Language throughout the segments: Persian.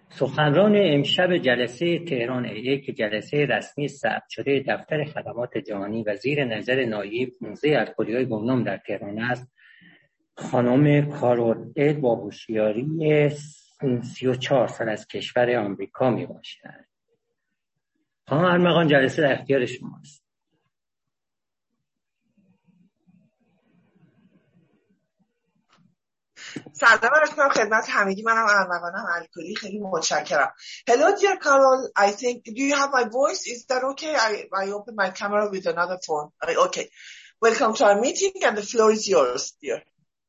سخنران امشب جلسه تهران A که جلسه رسمی ثبت شده دفتر خدمات جهانی و زیر نظر نایب موزه الکلی‌های گمنام در تهران است، خانم کارول اد با هوشیاری 34 سال از کشور آمریکا میباشد. خانم ارمغان، جلسه در اختیار شماست. سلام عرض می‌کنم خدمت همگی. منم ارمغانم الکلی. خیلی متشکرم. Hello dear Carol, I think do you have my voice? Is that okay? I open my camera with another phone. Okay. Welcome to our meeting and the floor is yours, dear.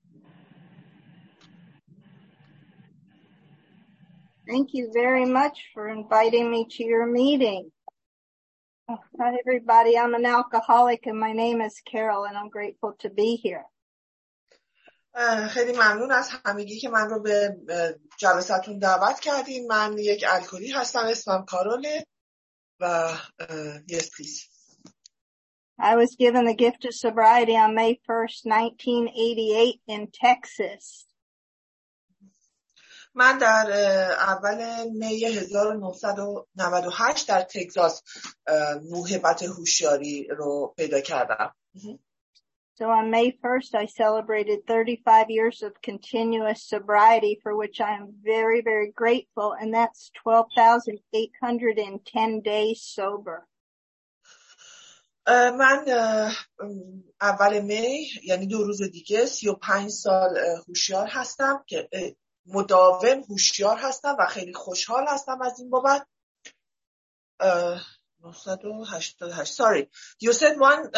Thank you very much for inviting me to your meeting. Hi everybody, I'm an alcoholic and my name is Carol and I'm grateful to be here. خیلی ممنون از همگی که من رو به جلسه‌تون دعوت کردین. من یک الکلی هستم، اسمم کاروله و yes please. I was given the gift of sobriety on May 1st, 1988 in Texas. من در اول می 1998 در تگزاس موهبت هوشیاری رو پیدا کردم. So on May 1st, I celebrated 35 years of continuous sobriety for which I am very, very grateful. And that's 12,810 days sober. من اول می یعنی 2 روز دیگه 35 سال هوشیار هستم که مداوم هوشیار هستم و خیلی خوشحال هستم از این بابت. 988 sorry you said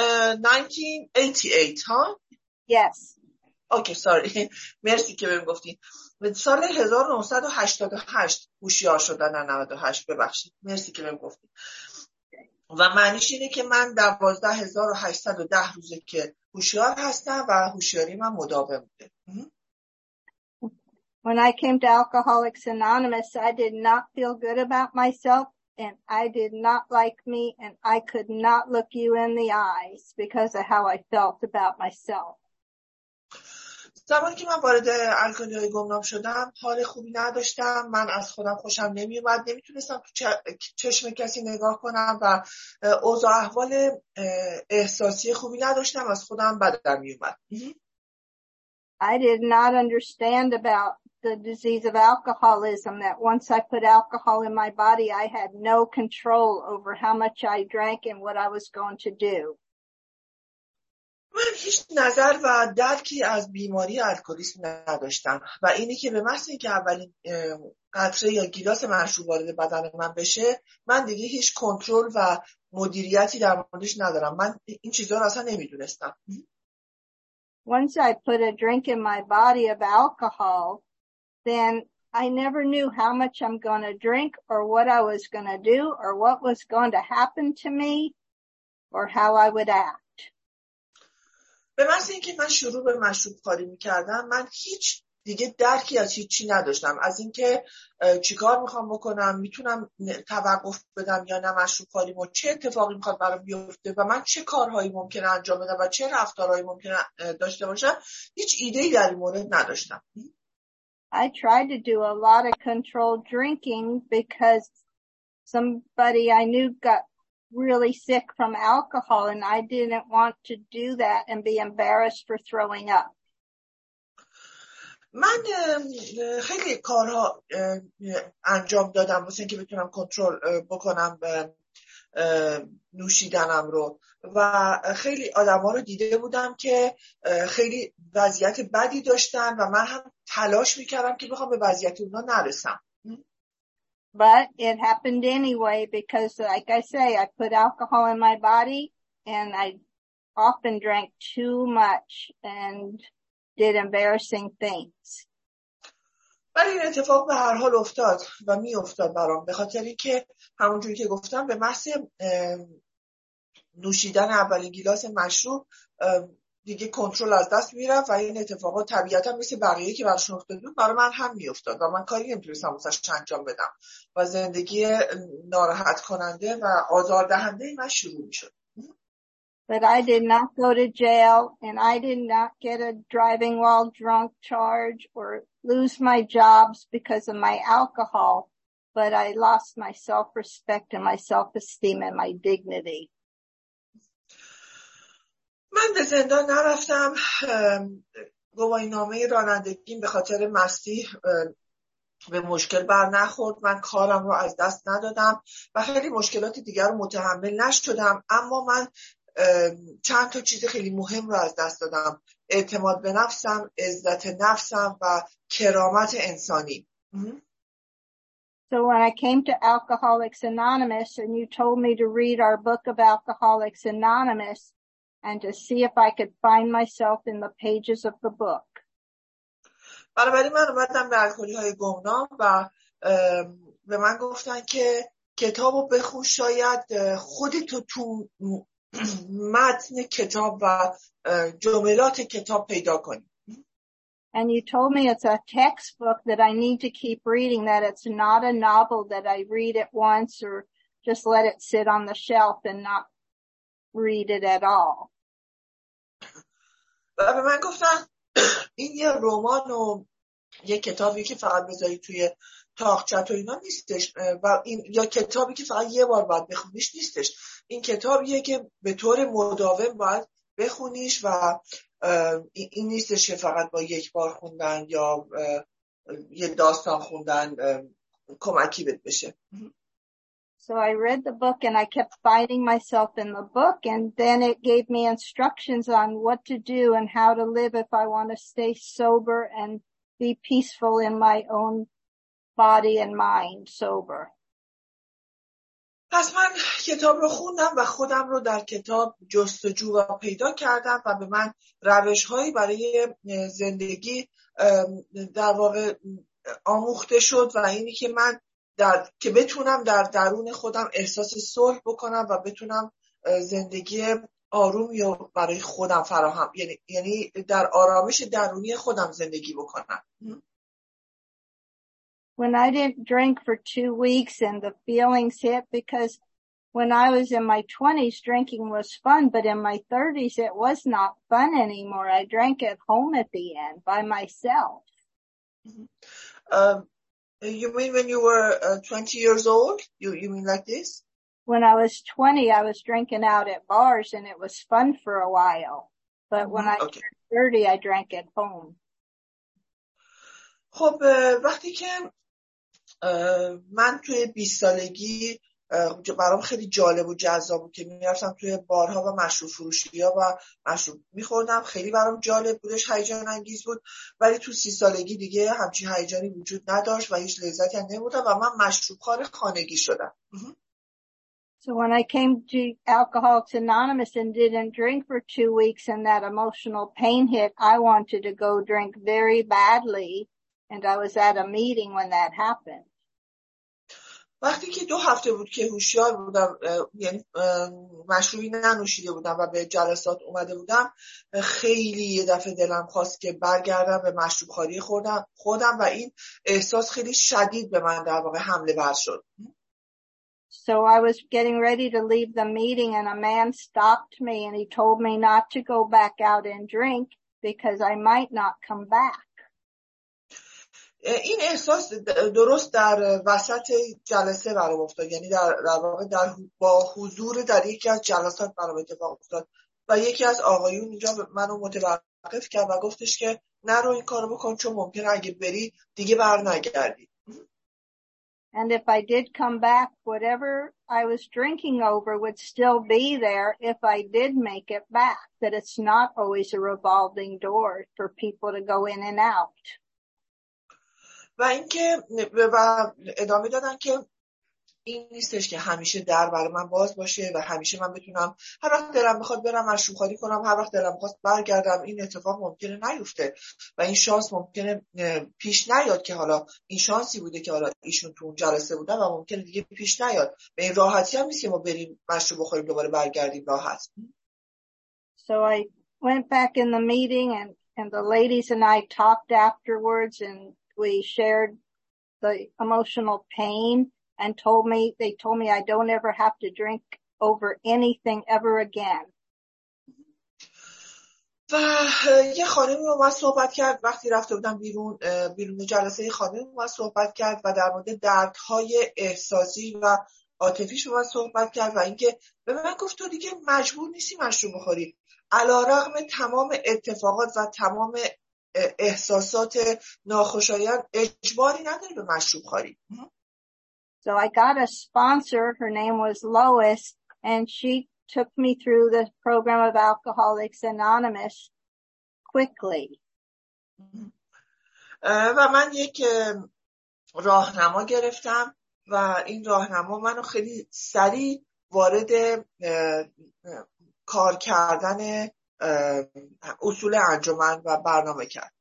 1988 ها Yes. Okay sorry مرسی که بهم گفتین. سال 1988 هوشیار شدن، نه 98 ببخشید. مرسی که بهم گفتین. و معنیش اینه که من 12,810 روزه که هوشیار هستم و هوشیاری من مداوم بوده. When I came to Alcoholics Anonymous, I did not feel good about myself and I did not like me and I could not look you in the eyes because of how I felt about myself. زمانی که من وارد الکلی‌های گمنام شدم حال خوبی نداشتم. من از خودم خوشم نمی اومد، نمیتونستم تو چشم کسی نگاه کنم و اوضاع احوال احساسی خوبی نداشتم. از خودم بدم می اومد. I did not understand about the disease of alcoholism, that once I put alcohol in my body, I had no control over how much I drank and what I was going to do. من هیچ نظر و درکی از بیماری الکلیسم نداشتم و اینی که به محض اینکه اولین قطره یا گیلاس مشروب وارد بدن من بشه، من دیگه هیچ کنترل و مدیریتی در موردش ندارم. من این چیزا رو اصلا نمیدونستم. Once I put a drink in my body of alcohol, then I never knew how much I'm going to drink or what I was going to do or what was going to happen to me or how I would act. به محض اینکه من شروع به مشروب خواری می‌کردم، من هیچ دیگه درکی از هیچی نداشتم، از اینکه چیکار میخوام بکنم، میتونم توقف بدم یا نه مشروب خواریمو، چه اتفاقی میخواد برام بیفته و من چه کارهایی ممکنه انجام بدم و چه رفتارهایی ممکنه داشته باشم. هیچ ایده‌ای در این مورد نداشتم. I tried to do a lot of controlled drinking because somebody I knew got really sick from alcohol and I didn't want to do that and be embarrassed for throwing up. من خیلی کارها انجام دادم واسه اینکه بتونم کنترل بکنم نوشیدنم رو و خیلی آدما رو دیده بودم که خیلی وضعیت بدی داشتن و من هم تلاش میکردم که بخوام به وضعیت اونا نرسم. But it happened anyway because, like I say, I put alcohol in my body and I often drank too much and did embarrassing things. ولی این اتفاق به هر حال افتاد و می افتاد برام، به خاطر اینکه همونجوری که گفتم به محض نوشیدن اولین گیلاس مشروب دیگه کنترل از دست میرفت و این اتفاقات طبیعتا مثل بقیه که براشون افتاده بود برای من هم میافتاد و من کاری نمیتونستم واسش انجام بدم و زندگی ناراحت کننده و آزاردهنده من شروع میشد. But I did not go to jail and I did not get a driving while drunk charge or lose my jobs because of my alcohol. but I lost my self-respect and my self-esteem and my dignity. من به زندان نرفتم. گواهینامه رانندگیم به خاطر مستی به مشکل بر نخورد. من کارم رو از دست ندادم و خیلی مشکلات دیگر رو متحمل نشدم، اما من چند تا چیز خیلی مهم رو از دست دادم: اعتماد به نفسم، عزت نفسم و کرامت انسانی. So when I came to Alcoholics Anonymous and you told me to read our book of Alcoholics Anonymous and to see if I could find myself in the pages of the book. بنابراین من اومدم به الکلی‌های گمنام و به من گفتن که کتابو بخون، شاید خودتو تو متن کتاب و جملات کتاب پیدا کنی. And you told me it's a textbook that I need to keep reading, that it's not a novel that I read it once or just let it sit on the shelf and not read it at all. و به من گفتن این یه رمان و یه کتابی که فقط بذاری توی تاقچت و اینا نیستش و این یا کتابی که فقط یه بار باید بخونیش نیستش. این کتابیه که به طور مداوم باید بخونیش و این نیستش که فقط با یک بار خوندن یا یه داستان خوندن کمکی بهت بشه. So I read the book and I kept finding myself in the book, and then it gave me instructions on what to do and how to live if I want to stay sober and be peaceful in my own body and mind sober. پس من کتاب رو خوندم و خودم رو در کتاب جستجو و پیدا کردم و به من روش‌هایی برای زندگی در واقع آموخته شد و اینی که من که بتونم در درون خودم احساس صلح بکنم و بتونم زندگی آرومی رو برای خودم فراهم، یعنی در آرامش درونی خودم زندگی بکنم. When I didn't drink for 2 weeks and the feelings hit, because when I was in my 20s, drinking was fun, but in my 30s, it was not fun anymore. I drank at home at the end by myself. You mean when you were 20 years old? You mean like this? When I was 20, I was drinking out at bars and it was fun for a while. But when I turned 30, I drank at home. خب وقتی که من توی 20 سالگی برام خیلی جالب و جذاب بود که میرفتم توی بارها و مشروب فروشی‌ها و مشروب میخوردم، خیلی برام جالب بودش، هیجان انگیز بود، ولی تو 30 سالگی دیگه همچین هیجانی وجود نداشت و هیچ لذتی هم نمی‌بردم و من مشروب خوار خانگی شدم. So when I came to Alcoholics Anonymous and didn't drink for 2 weeks and that emotional pain hit, I wanted to go drink very badly, and I was at a meeting when that happened. وقتی که 2 هفته بود که هوشیار بودم، یعنی مشروبی ننوشیده بودم و به جلسات اومده بودم، خیلی یه دفعه دلم خواست که برگردم به مشروب خواری خودم و این احساس خیلی شدید به من در واقع حمله ور شد. So I was getting ready to leave the meeting and a man stopped me and he told me not to go back out and drink because I might not come back. این احساس درست در وسط جلسه برام افتاد، یعنی در واقع با حضور در یکی از جلسات برام اتفاق افتاد و یکی از آقایون اینجا منو متوقف کرد و گفتش که نرو این کارو بکن چون ممکنه اگه بری دیگه برنگردی. And if I did come back, whatever I was drinking over would still be there if I did make it back, that it's not always a revolving door for people to go in and out. و اینکه و ادامه دادن که این نیستش که همیشه در برای من باز باشه و همیشه من بتونم هر وقت دلم میخواد برم مشروب خواری کنم، هر وقت دلم میخواد برگردم. این اتفاق ممکنه نیفته و این شانس ممکنه پیش نیاد که حالا این شانسی بوده که حالا ایشون تو اون جلسه بودن و ممکنه دیگه پیش نیاد. به این راحتی هم نیست که ما بریم مشروب بخوریم دوباره برگردیم راحت. So I went back in the meeting and the ladies and I talked afterwards and we shared the emotional pain and they told me I don't ever have to drink over anything ever again. و یه خانمی با من صحبت کرد وقتی رفته بودم بیرون جلسه. خانمی با من صحبت کرد و در مورد دردهای احساسی و عاطفیش با من صحبت کرد و اینکه به من گفت تو دیگه مجبور نیستی مشروب بخوری، علیرغم تمام اتفاقات و تمام احساسات ناخوشایند اجباری نداری به مشروب خوری. So I got a sponsor. Her name was Lois, and she took me through the program of Alcoholics Anonymous quickly. و من یک راهنما گرفتم و این راهنما منو خیلی سریع وارد کار کردن اصول انجمن و برنامه کرد.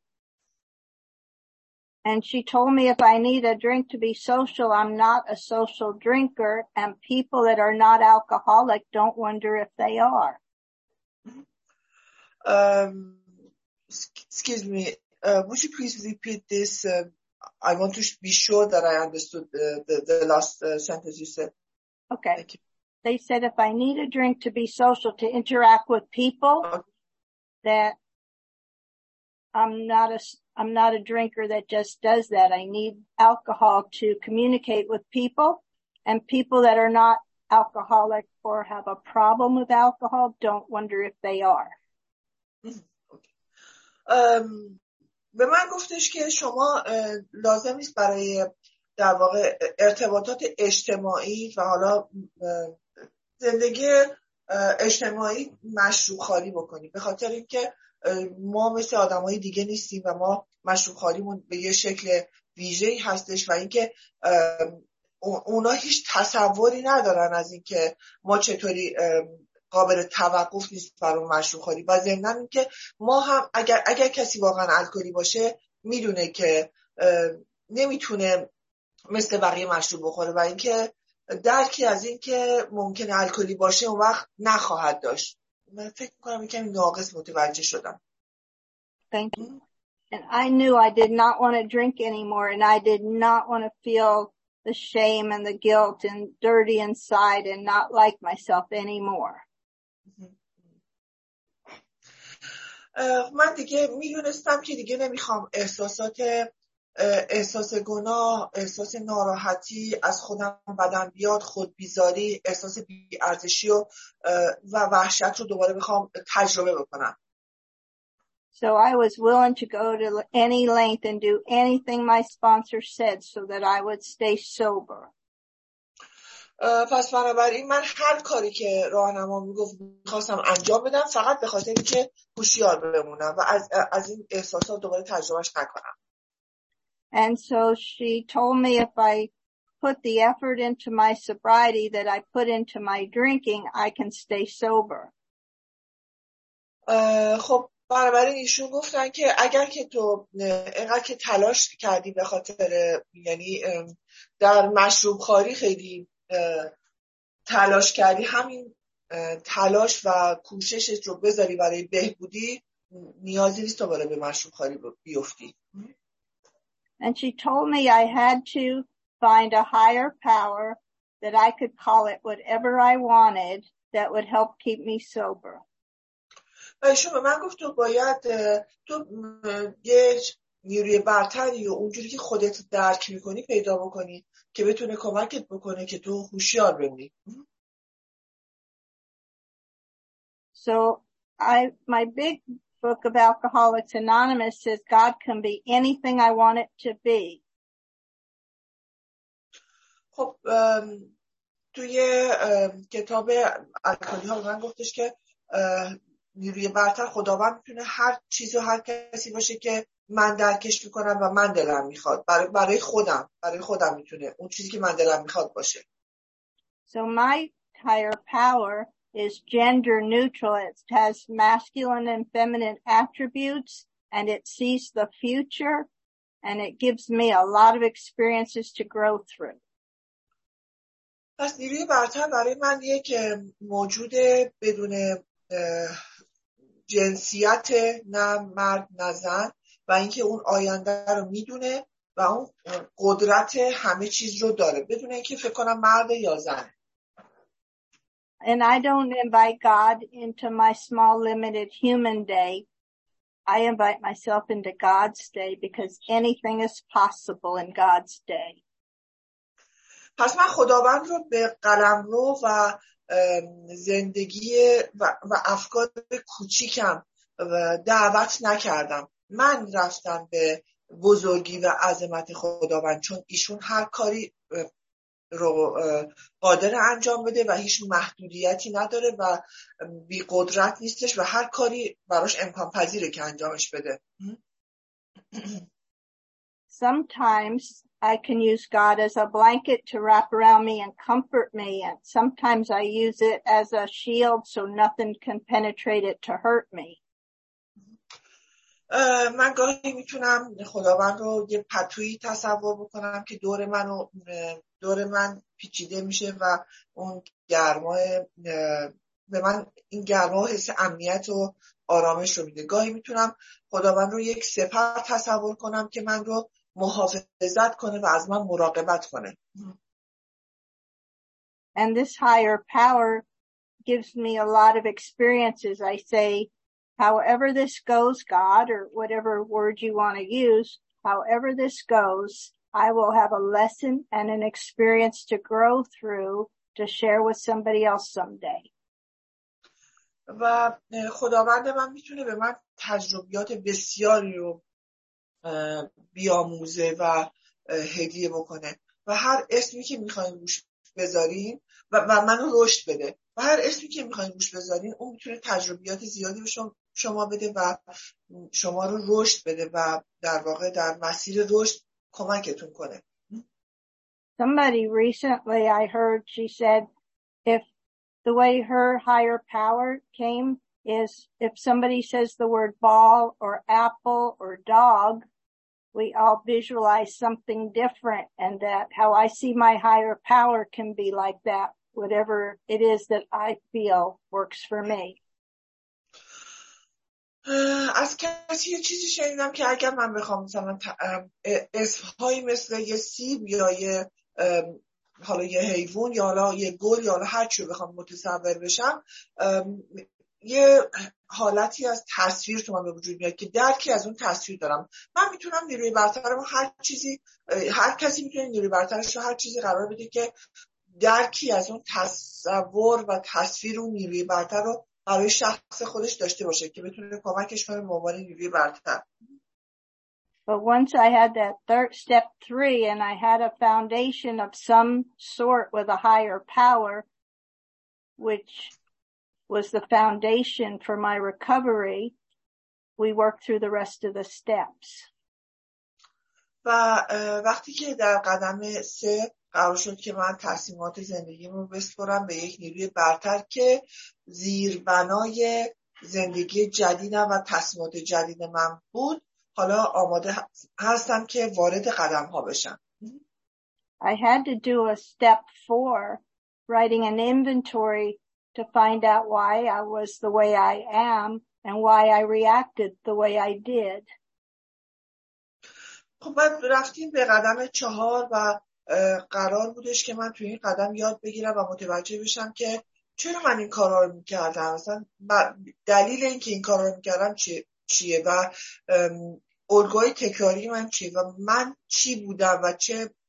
And she told me if I need a drink to be social, I'm not a social drinker, and people that are not alcoholic don't wonder if they are. Excuse me, would you please repeat this? I want to be sure that I understood the last sentence you said. Okay. Thank you. They said if I need a drink to be social, to interact with people, that I'm not a drinker that just does that. I need alcohol to communicate with people, and people that are not alcoholic or have a problem with alcohol don't wonder if they are. به من گفتش که شما لازم نیست برای در واقع ارتباطات اجتماعی و حالا زندگی اجتماعی مشروب خواری بکنی، به خاطر اینکه ما مثل آدمای دیگه نیستیم و ما مشروب خواریمون به یه شکل ویژه‌ای هستش و اینکه اونا هیچ تصوری ندارن از اینکه ما چطوری قابل توقف نیست برای مشروب خواری. و ضمناً اینکه ما هم اگر کسی واقعا الکلی باشه میدونه که نمیتونه مثل بقیه مشروب بخوره و اینکه درکی از این که ممکنه الکلی باشه اون وقت نخواهد داشت. من فکر میکنم یکم ناقص متوجه شدم. Thank you. And I knew I did not want to drink anymore, and I did not want to feel the shame and the guilt and dirty inside and not like myself anymore. من دیگه میدونستم که دیگه نمیخوام احساس گناه، احساس ناراحتی از خودم بدن بیاد، خودبیزاری، احساس بی‌ارزشی و وحشت رو دوباره بخوام تجربه بکنم. So I was willing to go to any length and do anything my sponsor said so that I would stay sober. پس بنابراین من هر کاری که راهنما میگفت میخواستم انجام بدم فقط به خاطر اینکه هوشیار بمونم و از این احساسات دوباره تجربهش نکنم. And so she told me if I put the effort into my sobriety that I put into my drinking, I can stay sober. خب بنابراین ایشون گفتن که اگر که تو اینقدر که تلاش کردی به خاطر یعنی در مشروب خواری خیلی تلاش کردی، همین تلاش و کوششت رو بذاری برای بهبودی، نیازی نیست دوباره به مشروب خواری بیفتی. And she told me I had to find a higher power that I could call it whatever I wanted that would help keep me sober. ایشون به من گفت تو باید تو یه نیروی برتری و اونجوری که خودت درک میکنی پیدا بکنی که بتونه کمکت بکنه که تو هوشیار بمونی. So my big book of Alcoholics Anonymous says God can be anything I want it to be. خب توی کتاب الکلی ها من گفتش که نیروی برتر خداوند میتونه هر چیز و هر کسی باشه که من درکش میکنم و من دلم میخواد. برای خودم میتونه اون چیزی که من دلم میخواد باشه. So my higher power is gender neutral. It has masculine and feminine attributes, and it sees the future, and it gives me a lot of experiences to grow through. پس نیروی برتر برای من یک موجود بدون جنسیت، نه مرد نه زن، و اینکه اون آینده رو میدونه و اون قدرت همه چیز رو داره بدون اینکه فکر کنم مرد یا زن. And I don't invite God into my small, limited human day. I invite myself into God's day because anything is possible in God's day. پس من خداوند رو به قلمرو و زندگی و افکار کوچیکم دعوت نکردم. من رفتم به بزرگی و عظمت خداوند، چون ایشون هر کاری رو قادر انجام بده و هیچ محدودیتی نداره و بی قدرت نیستش و هر کاری براش امکان پذیره که انجامش بده. Sometimes I can use God as a blanket to wrap around me and comfort me, and sometimes I use it as a shield so nothing can penetrate it to hurt me. من گاهی میتونم خداوند رو یه پتویی تصور بکنم که دور من پیچیده میشه و اون گرما به من این گرما و حس امنیت و آرامش رو میده. گاهی میتونم خداوند رو یک سپر تصور کنم که من رو محافظت کنه و از من مراقبت کنه. And this higher power gives me a lot of experiences. I say, however this goes, God, or whatever word you want to use, however this goes, I will have a lesson and an experience to grow through to share with somebody else someday. و خداوند من میتونه به من تجربیات بسیاری رو بیاموزه و هدیه بکنه و هر اسمی که میخواین روش بذارین و منو رشد بده و هر اسمی که میخواین روش بذارین اون میتونه تجربیات زیادی به شما بده و شما رو رشد بده و در واقع در مسیر رشد کمکتون کنه. Somebody recently I heard, she said, if the way her higher power came is if somebody says the word ball or apple or dog, we all visualize something different, and that how I see my higher power can be like that, whatever it is that I feel works for me. از کسی یه چیزی شنیدم که اگر من بخوام مثلا اسمهایی مثل یه سیب یا حالا یه حیوان یا حالا یه گل یا حالا هر چی رو بخوام متصور بشم، یه حالتی از تصویر تو من به وجود میاد که درکی از اون تصویر دارم. من میتونم نیروی برترم هر کسی میتونه نیروی برترش رو هر چیزی قرار بده که درکی از اون تصور و تصویر اون نیروی برتر رو برای شخص خودش داشته باشه که بتونه کمکش کنه به عنوان نیروی برتر. But once I had that step 3 and I had a foundation of some sort with a higher power, which was the foundation for my recovery, we worked through the rest of the steps. و وقتی که در قدم 3 قرار شد که من تصمیمات زندگیمو بسپرم به یک نیروی برتر که زیربنای زندگی جدیدم و تصمیمات جدید من بود، حالا آماده هستم که وارد قدم ها بشم. I had to do a step 4, writing an inventory to find out why I was the way I am and why I reacted the way I did. خب بعد رفتیم به قدم 4 و قرار بودش که من توی این قدم یاد بگیرم و متوجه بشم که چرا من این کارا رو میکردم، مثلا دلیل این که این کارا رو میکردم چیه و الگوی تکراری من چیه و من چی بودم و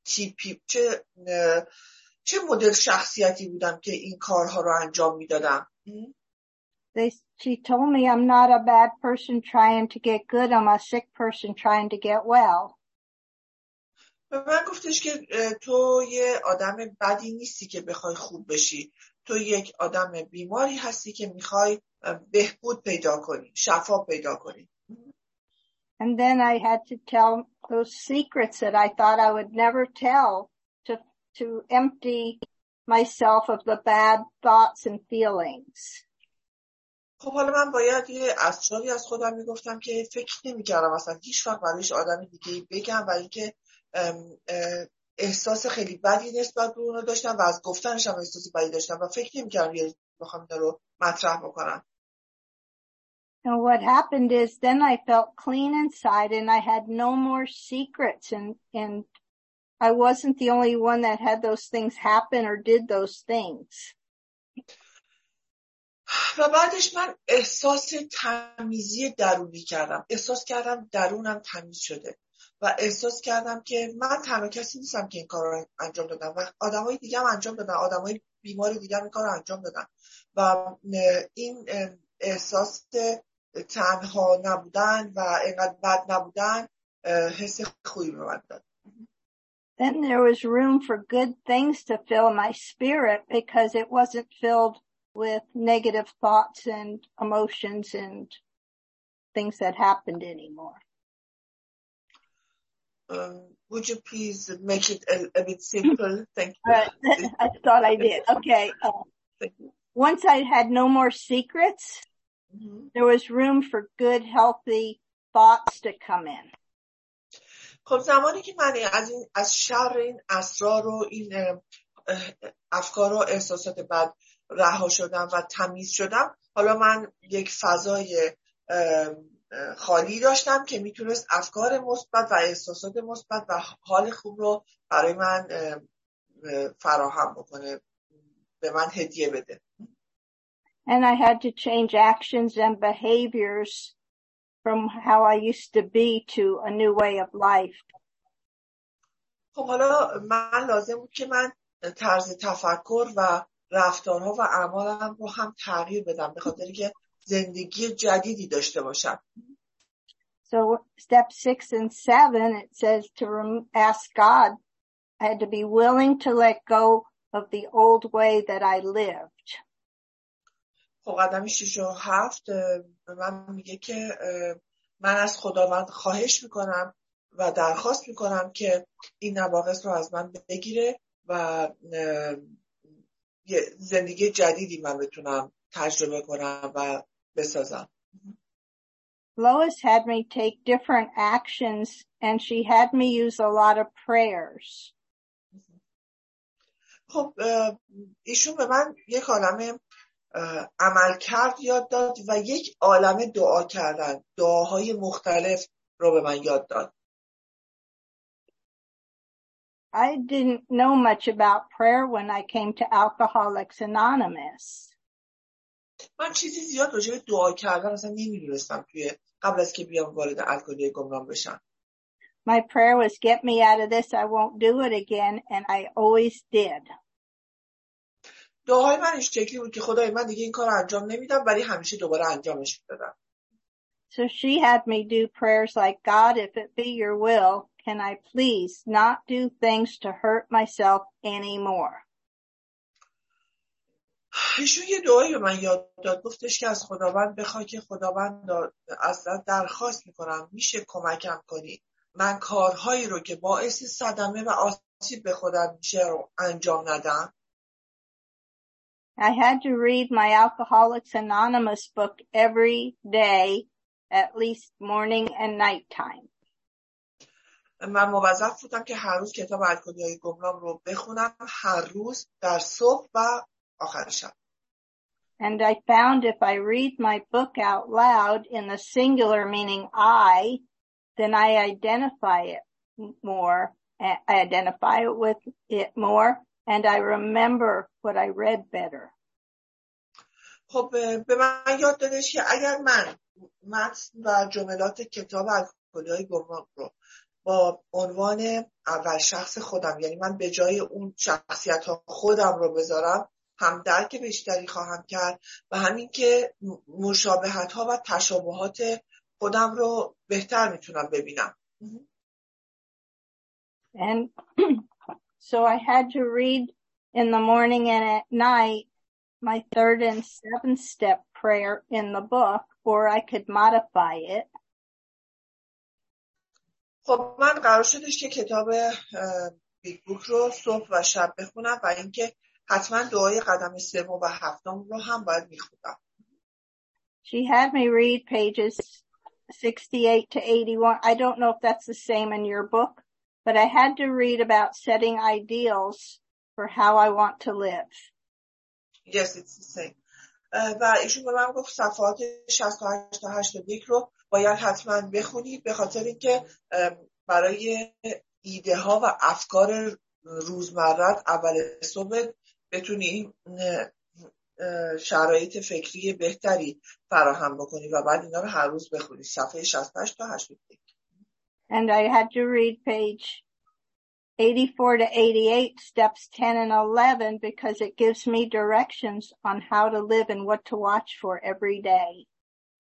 چه مدل شخصیتی بودم که این کارها رو انجام میدادم. She told me I'm not a bad person trying to get good. I'm a sick person trying to get well. به من گفتش که تو یه آدم بدی نیستی که بخوای خوب بشی. تو یک آدم بیماری هستی که میخوای بهبود پیدا کنی، شفا پیدا کنی. And then I had to tell those secrets that I thought I would never tell to empty myself of the bad thoughts and feelings. خب حالا من باید یه اسراری از خودم میگفتم که فکر نمی‌کردم اصلا هیچ وقت برایش آدم دیگه بگم و اینکه احساس خیلی بدی نسبت به اون داشتم و از گفتنش هم احساس بدی داشتم و فکر نمی‌کردم یه بخوام این رو مطرح بکنم. And what happened is then I felt clean inside and I had no more secrets and I wasn't the only one that had those things happen or did those things. و بعدش من احساس تمیزی درونی کردم. احساس کردم درونم تمیز شده و احساس کردم که من تنها کسی نیستم که این کار رو انجام دادم و آدمای دیگه هم انجام دادن، آدمای بیمار دیگه هم این کار رو انجام دادن و این احساس تنها نبودن و اینقدر بد نبودن حس خوبی به من داد. Then there was room for good things to fill my spirit because it wasn't filled with negative thoughts and emotions and things that happened anymore. Would you please make it a bit simple? Thank you. I thought I did. Okay. Once I had no more secrets, there was room for good, healthy thoughts to come in. خب زمانی که من از شر این اسرار و این افکار و احساسات بد رها شدم و تمیز شدم، حالا من یک فضای خالی داشتم که میتونست افکار مثبت و احساسات مثبت و حال خوب رو برای من فراهم بکنه، به من هدیه بده. And I had to change actions and behaviors from how I used to be to a new way of life. خب حالا من لازم بود که من طرز تفکر و رفتارها و اعمالم رو هم تغییر بدم به خاطر که زندگی جدیدی داشته باشم. So step 6 and 7, it says to ask God. I had to be willing to let go of the old way that I lived. خب قدم 6 و 7 به من میگه که من از خداوند خواهش میکنم و درخواست میکنم که این نواقص رو از من بگیره و یه زندگی جدیدی من بتونم تجربه کنم و بسازم. Lois had me take different actions and she had me use a lot of prayers. خب ایشون به من یک عالمه عمل کرد یاد داد و یک عالمه دعا کردن، دعاهای مختلف رو به من یاد داد. I didn't know much about prayer when I came to Alcoholics Anonymous. من چیزی زیاد راجع به دعا کردن اصلا نمی‌دونستم قبل از که بیام وارد الکلی گمراه بشم. My prayer was get me out of this, I won't do it again, and I always did. دعای من این شکلی بود که خدای من دیگه این کار انجام نمیدم ولی همیشه دوباره انجامش میدادم. So she had me do prayers like, God, if it be your will, can I please not do things to hurt myself anymore? ایشون یه دعایی به من یاد داد، گفتش که از خداوند بخوای که خداوند ازت درخواست میکنم میشه کمکم کنی من کارهایی رو که باعث صدمه و آسیب به خودم میشه رو انجام ندم. I had to read my Alcoholics Anonymous book every day, at least morning and night time. من موظف بودم که هر روز کتاب الکلیای گمراه رو بخونم، هر روز در صبح و آخر شب. And I found if I read my book out loud in the singular, meaning I, then I identify it more. I identify it with it more, and I remember what I read better. خب به من یاد دادش که اگر من متن و جملات کتاب الکلیای گمراه رو با عنوان اول شخص خودم، یعنی من به جای اون شخصیت ها خودم رو بذارم، هم درک بیشتری خواهم کرد و همین که مشابهت ها و تشابهات خودم رو بهتر میتونم ببینم. And so I had to read in the morning and at night my 3rd and 7th step prayer in the book, or I could modify it. خب من قرار شدش که کتاب بیگ بوک رو صبح و شب بخونم و اینکه حتما دعای قدم 3 و 7 رو هم باید میخونم. She had me read pages 68 to 81. I don't know if that's the same in your book, but I had to read about setting ideals for how I want to live. Yes, it's the same. و ایشون به من گفت صفحات 68 تا 81 رو باید حتما بخونی به خاطر اینکه برای ایده ها و افکار روزمرت اول صبح بتونی شرایط فکری بهتری فراهم بکنی و بعد اینا رو هر روز بخونی. صفحه 68 تا 81. And I had to read page 84 to 88, steps 10 and 11, because it gives me directions on how to live and what to watch for every day.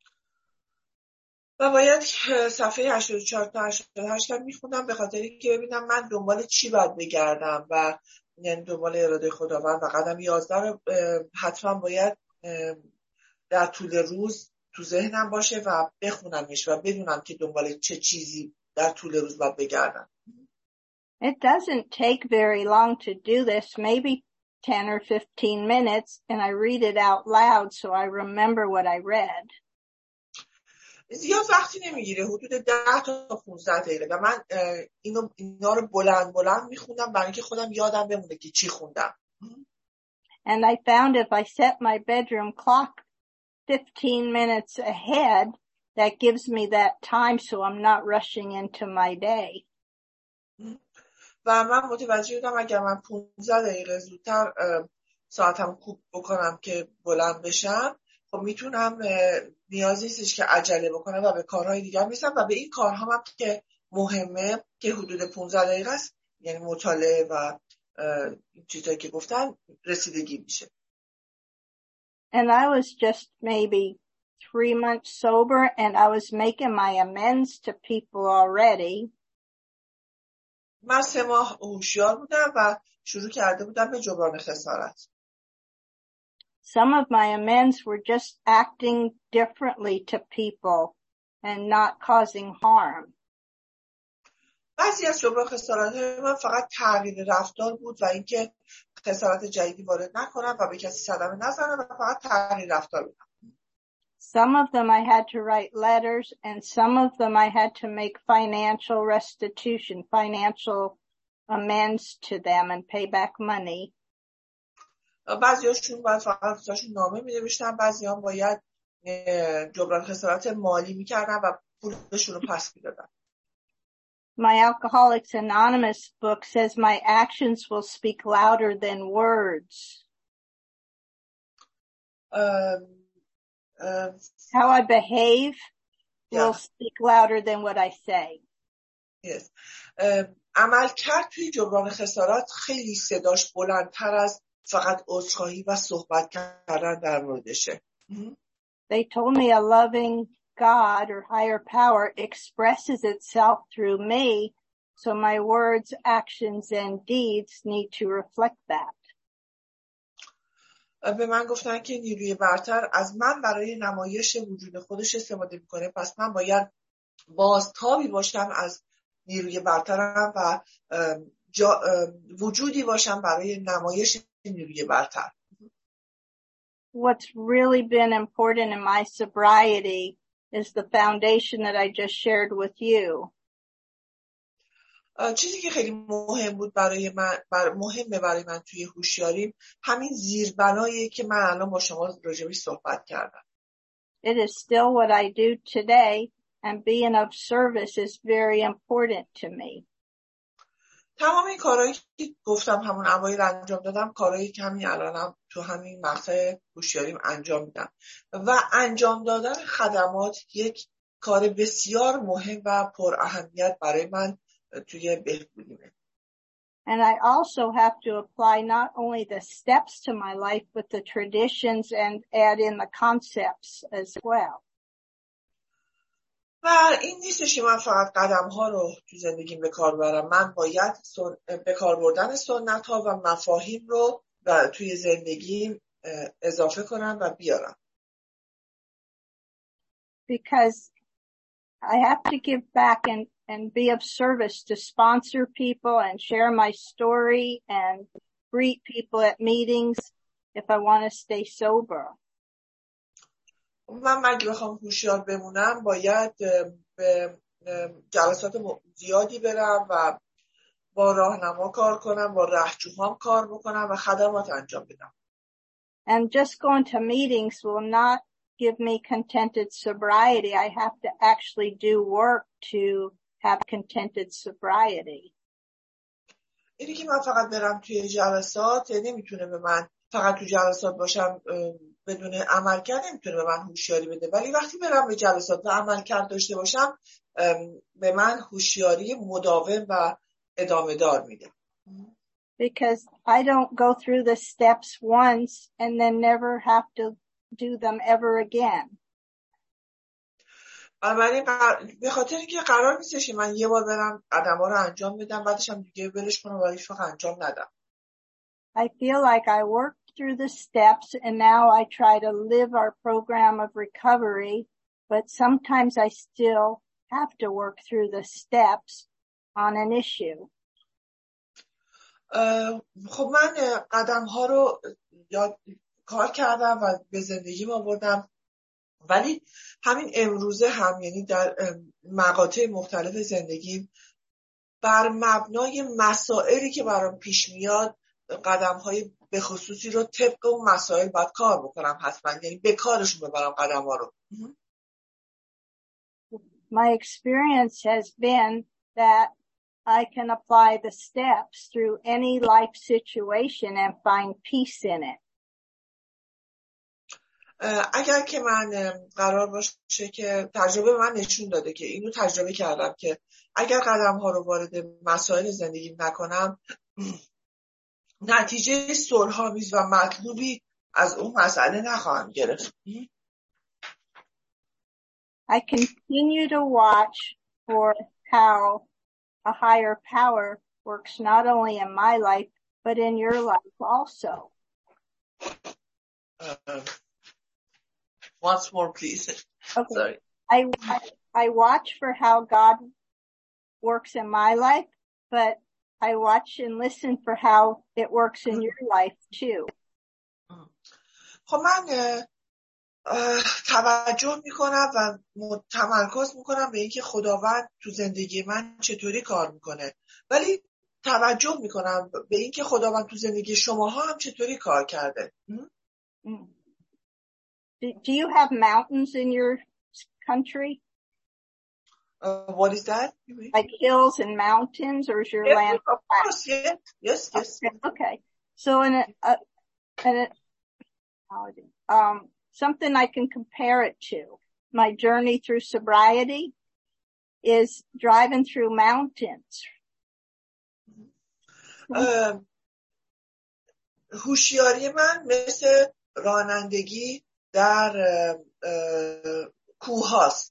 و باید صفحه 84 تا 88 هم میخوندم به خاطر اینکه ببینم من دنبال چی باید بگردم و یعنی دنبال اراده خداوند. و قدم 11 رو حتما باید در طول روز تو ذهنم باشه و بخونمش و بدونم که دنبال چه چیزی در طول روز باید بگردم. It doesn't take very long to do this, maybe 10 or 15 minutes, and I read it out loud so I remember what I read. زیاد وقتی نمیگیره، حدود 10 تا 15 دقیقه و من اینا رو بلند میخوندم برای اینکه خودم یادم بمونه که چی خوندم. And I found if I set my bedroom clock 15 minutes ahead, that gives me that time so I'm not rushing into my day. و من متوجه شدم اگر من 15 دقیقه زودتر ساعتم کوک بکنم که بلند بشم، خب میتونم نیازی نیستش که عجله بکنم و به کارهای دیگر میرسم و به این کارها هم که مهمه که حدود 15 دقیقه است، یعنی مطالعه و چیزایی که گفتن، رسیدگی میشه. And I was just maybe 3 months sober and I was making my amends to people already. من 3 ماه هوشیار بودم و شروع کرده بودم به جبران خسارت. Some of my amends were just acting differently to people and not causing harm. بعضی از جبران خسارت من فقط تغییر رفتار بود و اینکه خسارت جدیدی وارد نکنم و به کسی صدمه نزنم و فقط تغییر رفتار بدم. Some of them I had to write letters, and some of them I had to make financial restitution, financial amends to them and pay back money. بعضیاشون باید فقط روزاشون نامه می‌نوشتن، بعضی‌ها باید جبران خسارت مالی می‌کردن و پولشون رو پس می‌دادن. My Alcoholics Anonymous book says my actions will speak louder than words. How I behave will speak louder than what I say. Yes. عملکرد توی جبران خسارات خیلی صداش بلندتر از فقط عذرخواهی و صحبت کردن در موردشه. They told me a loving God or higher power expresses itself through me, so my words, actions, and deeds need to reflect that. به من گفتن که نیروی برتر از من برای نمایش وجود خودش استفاده میکنه، پس من باید بازتابی باشم از نیروی برترم و وجودی باشم برای نمایش نیروی برتر. What's really been important in my sobriety is the foundation that I just shared with you. چیزی که خیلی مهم بود برای من توی هوشیاری همین زیربناییه که من الان با شما راجعش صحبت کردم. It is still what I do today, and being of service is very important to me. تمام این کارهایی که گفتم همون اوایل انجام دادم، کارهایی که همین الانم تو همین مقطع هوشیاریم انجام میدم و انجام دادن خدمات یک کار بسیار مهم و پر اهمیت برای من توی بهبودیمه. And I also have to apply not only the steps to my life, but the traditions and add in the concepts as well. و این نیستش که من فقط قدم ها رو تو زندگیم به کار برم، من باید به کار بردن سنت ها و مفاهیم رو توی زندگیم اضافه کنم و بیارم. Because I have to give back and be of service to sponsor people and share my story and greet people at meetings if I want to stay sober. من اگه بخوام هوشیار بمونم باید به جلسات زیادی برم و با راهنما کار کنم، با رهجوهام کار بکنم و خدمات انجام بدم. And just going to meetings will not give me contented sobriety. I have to actually do work to have contented sobriety. اینی که من فقط برم توی جلسات نمیتونه به من فقط تو جلسات باشم بدون عملکرد نمیتونه به من هوشیاری بده، ولی وقتی برم به جلسات و عملکرد داشته باشم به من هوشیاری مداوم و ادامه دار میده. Because I don't go through the steps once and then never have to do them ever again. بنابراین به خاطر اینکه قرار نیستش من یه بار برم قدم‌ها رو انجام بدم بعدش هم دیگه ولش کنم و هیچ وقت انجام ندم. I feel like I worked through the steps and now I try to live our program of recovery, but sometimes I still have to work through the steps on an issue. خب من قدم‌ها رو کار کردم و به زندگیم آوردم، ولی همین امروزه هم یعنی در مقاطع مختلف زندگیم بر مبنای مسائلی که برام پیش میاد قدم‌های به خصوصی رو طبق اون مسائل باید کار بکنم حتما، یعنی به کارشون ببرم قدم‌ها رو. My experience has been that I can apply the steps through any life situation and find peace in it. اگر که من قرار باشه که تجربه من نشون داده که اینو تجربه کردم که اگر قدم‌ها رو وارد مسائل زندگیم نکنم نتیجه صلح‌آمیز و مطلوبی از اون مسئله نخواهم گرفت. I continue to watch for how a higher power works not only in my life but in your life also. Once more, please. Okay. Sorry. I watch for how God works in my life, but I watch and listen for how it works in your life too. خب من توجه میکنم و تمرکز میکنم به اینکه خداوند تو زندگی من چطوری کار میکنه، ولی توجه میکنم به اینکه خداوند تو زندگی شماها هم چطوری کار کرده. Do you have mountains in your country? What is that? Like hills and mountains, or is your land? Of course, yes. Okay. So something I can compare it to. My journey through sobriety is driving through mountains. هوشیاری من مثل رانندگی در کوه هاست.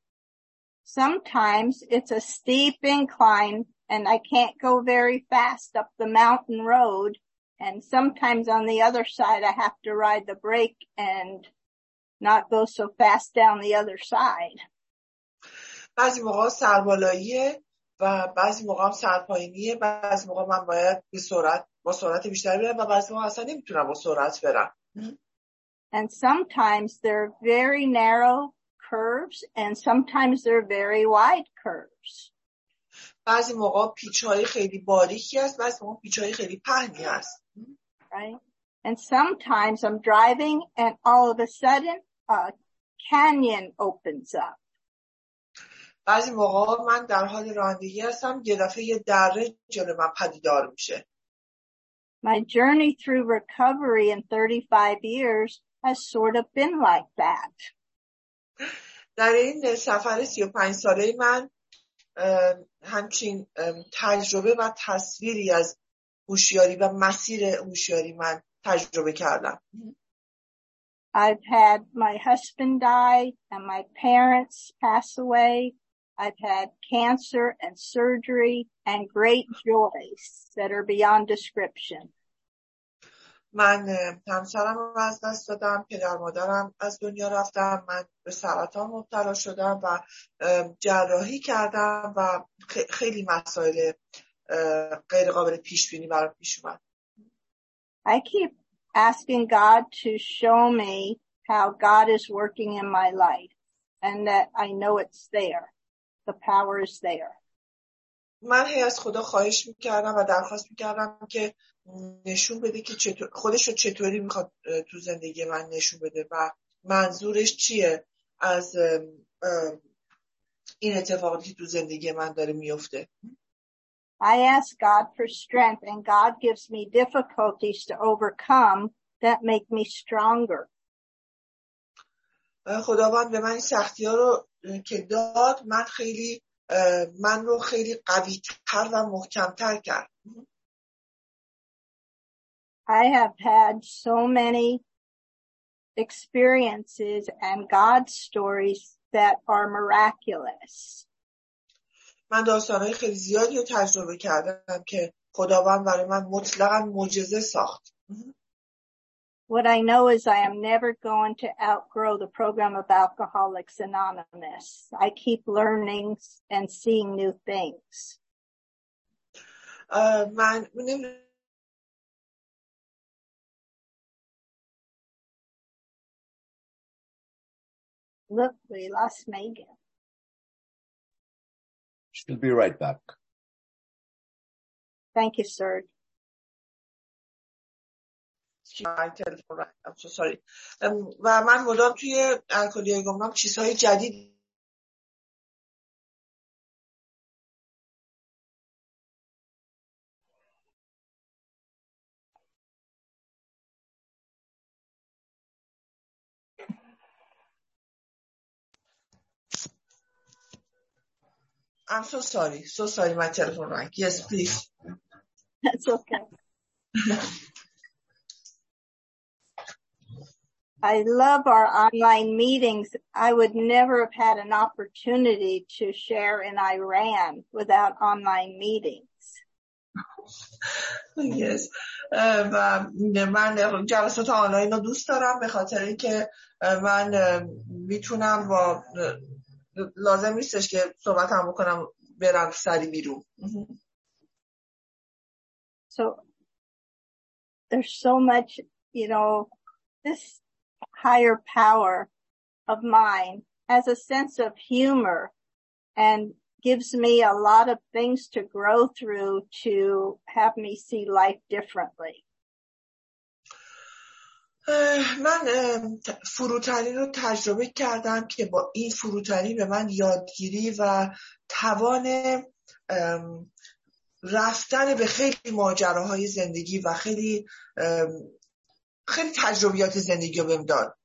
Sometimes it's a steep incline and I can't go very fast up the mountain road. And sometimes on the other side, I have to ride the brake and not go so fast down the other side. بعضی موقع سربالاییه و بعضی موقع هم سرپایینیه، بعضی موقع من باید با سرعت بیشتر برم و بعضی موقع اصلا نمیتونم با سرعت برم. And sometimes they're very narrow curves and sometimes they're very wide curves. بعضی موقع پیچ‌های خیلی باریکی هست، بعضی موقع پیچ‌های خیلی پهنی هست. Right? And sometimes I'm driving and all of a sudden a canyon opens up. بعضی موقع من در حال رانندگی هستم یه دفعه یه دره جلو من پدیدار میشه. My journey through recovery in 35 years has sort of been like that. در این سفر 35 ساله من همچین تجربه و تصویری از هوشیاری و مسیر هوشیاری من تجربه کردم. I've had my husband die and my parents pass away. I've had cancer and surgery and great joys that are beyond description. من همسرم رو از دست دادم، پدر مادرم از دنیا رفتم، من به سرطان مبتلا شدم و جراحی کردم و خیلی مسائل غیر قابل پیش بینی برام پیش اومد. I keep asking God to show me how God is working in my life and that I know it's there. The power is there. من هی از خدا خواهش میکردم و درخواست میکردم که نشون بده که خودش رو چطوری میخواد تو زندگی من نشون بده و منظورش چیه از این اتفاقاتی تو زندگی من داره میفته. I ask God for strength and God gives me difficulties to overcome that make me stronger. خداوند به من این سختی‌ها رو که داد من رو خیلی قوی‌تر و محکم‌تر کرد. I have had so many experiences and God stories that are miraculous. من داستانهای خیلی زیادی رو تجربه کردم که خداوند برای من مطلقاً معجزه ساخت. What I know is I am never going to outgrow the program of Alcoholics Anonymous. I keep learning and seeing new things. من Look, we lost Megan. She'll be right back. Thank you, sir. I'm so sorry. و من مدام توی الکلیای گمنام چیزهای جدید I'm so sorry. So sorry my telephone rang. Yes, please. That's okay. I love our online meetings. I would never have had an opportunity to share in Iran without online meetings. Yes. و من جلسات آنلاین رو دوست دارم به خاطر اینکه من میتونم با لازم نیستش که صحبتم بکنم برم سری بیرون. So there's so much, this higher power of mine has a sense of humor and gives me a lot of things to grow through to have me see life differently. من فروتنی رو تجربه کردم که با این فروتنی به من یادگیری و توان رفتن به خیلی ماجراهای زندگی و خیلی تجربیات زندگی رو بهم داد.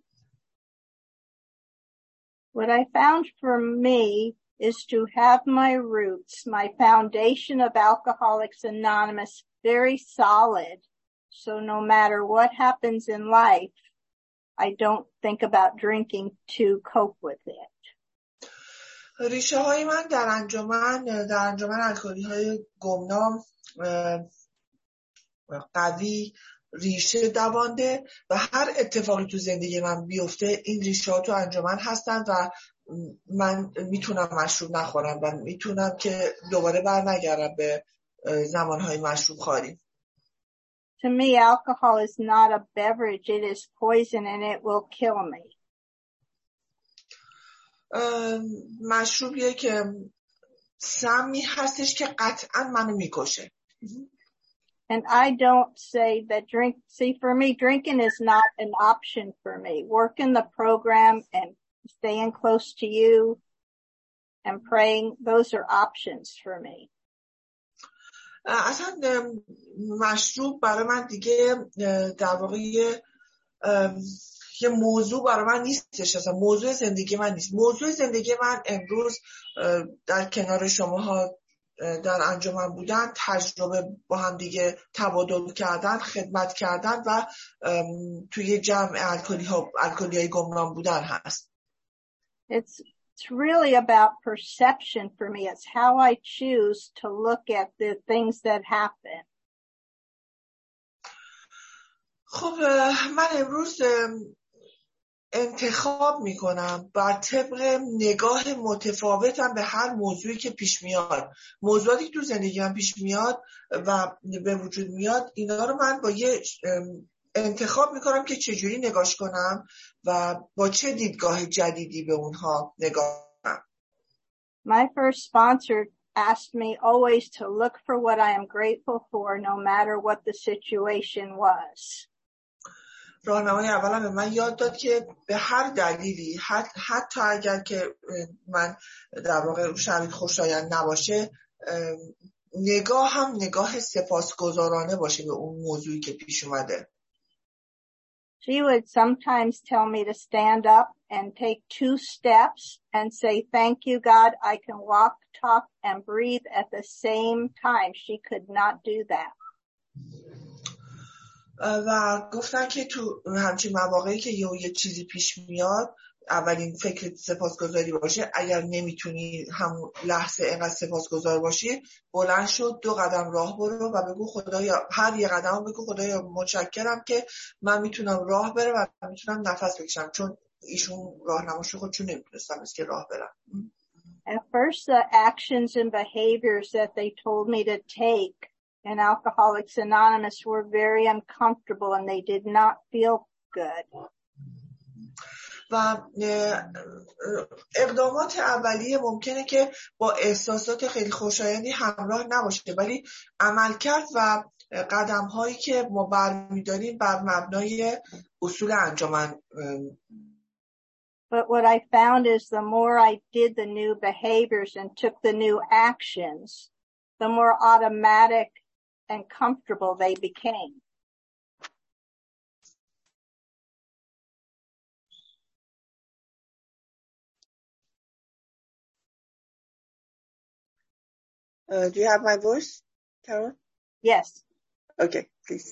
What I found for me is to have my roots, my foundation of Alcoholics Anonymous very solid. So no matter what happens in life, I don't think about drinking to cope with it. ریشه های من در انجمن الکلی های گمنام قوی ریشه دوانده و هر اتفاقی تو زندگی من بیفته این ریشه ها تو انجمن هستن و من میتونم مشروب نخورم و میتونم که دوباره برنگردم به زمانهای مشروب خواری. To me, alcohol is not a beverage. It is poison and it will kill me. مشروبیه که سمی هستش که قطعا منو میکشه. And I don't say that for me, drinking is not an option for me. Working the program and staying close to you and praying, those are options for me. اصلا مشروب برای من دیگه در واقع یه موضوع برای من نیستش، اصلا موضوع زندگی من نیست. موضوع زندگی من امروز در کنار شماها در انجمن بودن، تجربه با هم دیگه تبادل کردن، خدمت کردن و توی جمع الکلیای گمنام بودن هست. It's really about perception for me. It's how I choose to look at the things that happen. خب من امروز انتخاب میکنم بر طبق نگاه متفاوتم به هر موضوعی که پیش میاد. موضوعاتی که تو زندگی من پیش میاد و به وجود میاد، اینا رو من با یه انتخاب میکنم که چجوری نگاش کنم و با چه دیدگاه جدیدی به اونها نگاه کنم. My first sponsor asked me always to look for what I am grateful for no matter what the situation was. راهنمای اولم به من یاد داد که به هر دلیلی حتی اگر که من در واقع شرایط خوشایند نباشه، نگاه سپاسگزارانه باشه به اون موضوعی که پیش اومده. she would sometimes tell me to stand up and take 2 steps and say, thank you, God, I can walk, talk, and breathe at the same time. She could not do that. و گفتن که تو همچین مواقعی که یه چیزی پیش میاد، اولین فکر سپاسگزاری باشه. اگر نمیتونی همون لحظه اینقدر سپاسگزار باشی، بلند شد 2 قدم راه برو و بگو خدایا، هر یه قدم بگو خدایا متشکرم که من میتونم راه برم و میتونم نفس بکشم، چون ایشون راهنماشو خودشون نمیتونستم که راه برم. At first, the actions and behaviors that they told me to take in Alcoholics Anonymous were very uncomfortable and they did not feel good. و اقدامات اولیه ممکنه که با احساسات خیلی خوشایندی همراه نباشه، ولی عملکرد و قدم‌هایی که ما برمی‌داریم بر مبنای اصول انجمن. But what I found is the more I did the new behaviors and took the new actions, the more automatic and comfortable they became. Do you have my voice, Carol? Yes. Okay, please.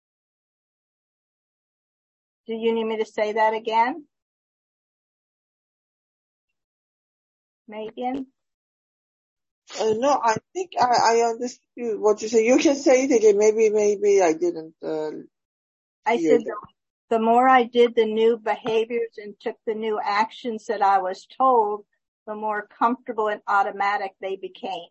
Do you need me to say that again? Megan? No, I think I understood what you said. You can say it again. Maybe I didn't. I said the more I did the new behaviors and took the new actions that I was told, the more comfortable and automatic they became.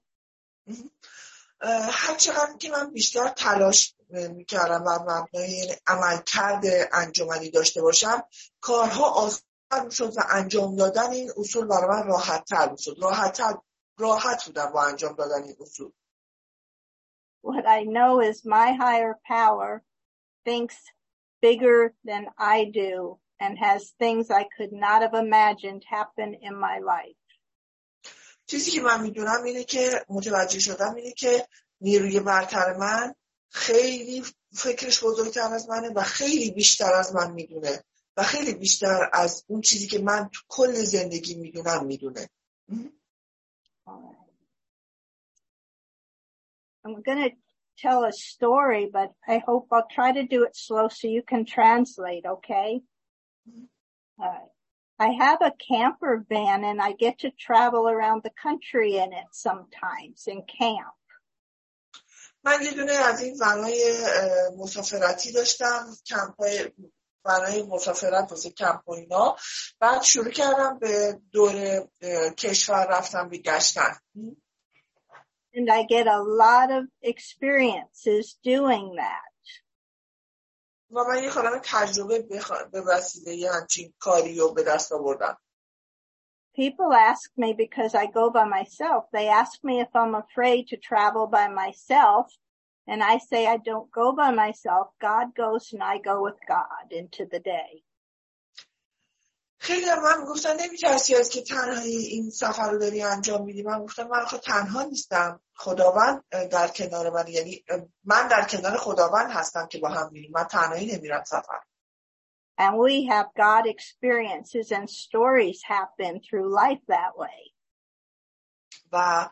هر چقدر که من بیشتر تلاش میکردم و مبنای عملکرد انجمنی داشته باشم، کارها آسان شد و انجام دادن این اصول برای من راحت تر میشد. راحت بودم با انجام دادن این اصول. What I know is my higher power thinks bigger than I do and has things I could not have imagined happen in my life. چیزی که من میدونم اینه که متوجه شدم اینه که نیروی برتر من خیلی فکرش بزرگتر از منه و خیلی بیشتر از من میدونه و خیلی بیشتر از اون چیزی که من تو کل زندگی میدونم میدونه. I'm going to tell a story, but I hope I'll try to do it slow so you can translate, okay? I have a camper van and I get to travel around the country in it sometimes in camp. من یه دونه از این ونای مسافرتی داشتم، ونای مسافرت واسه کمپ و اینا. بعد شروع کردم به دور کشور رفتم به گشتن. And I get a lot of experiences doing that. و من یه خورده تجربه به وسیله یه همچین کاری رو به دست آوردم. People ask me because I go by myself. They ask me if I'm afraid to travel by myself. And I say I don't go by myself. God goes and I go with God into the day. خیلی من گفتن نمی‌ترسی از که تنهایی این سفر رو داری انجام میدی. من گفتم من آخه تنها نیستم. خداوند در کنار من، یعنی من در کنار خداوند هستم که با هم میریم. من تنهایی نمیرم سفر. And we have God experiences and stories happen through life that way. و